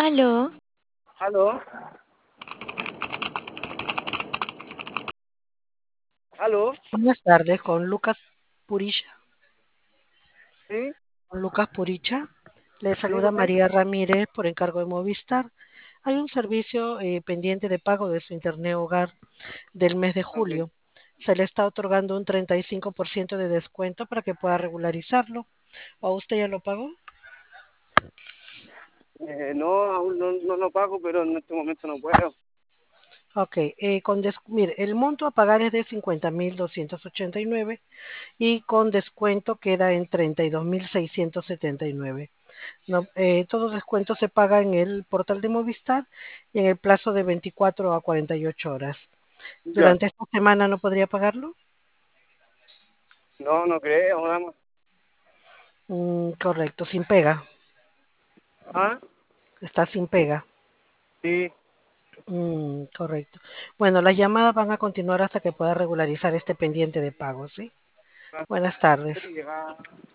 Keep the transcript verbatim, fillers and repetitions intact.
Aló, ¿Aló? ¿Aló? Buenas tardes, con Lucas Puricha. ¿Sí? Con Lucas Puricha. Le ¿Sí, saluda con él? María Ramírez por encargo de Movistar. Hay un servicio eh, pendiente de pago de su internet hogar del mes de Ok. julio. Se le está otorgando un treinta y cinco por ciento de descuento para que pueda regularizarlo. ¿O usted ya lo pagó? Eh, no, aún no, no lo pago, pero en este momento no puedo. Ok, eh, con des- mire, el monto a pagar es de cincuenta mil doscientos ochenta y nueve y con descuento queda en treinta y dos mil seiscientos setenta y nueve. No, eh, todo descuento se paga en el portal de Movistar y en el plazo de veinticuatro a cuarenta y ocho horas. Ya. ¿Durante esta semana no podría pagarlo? No, no creo, dama. Mm, correcto, sin pega. ¿Ah? Está sin pega. Sí. Mm, correcto. Bueno, las llamadas van a continuar hasta que pueda regularizar este pendiente de pago, ¿sí? Buenas tardes. Ah.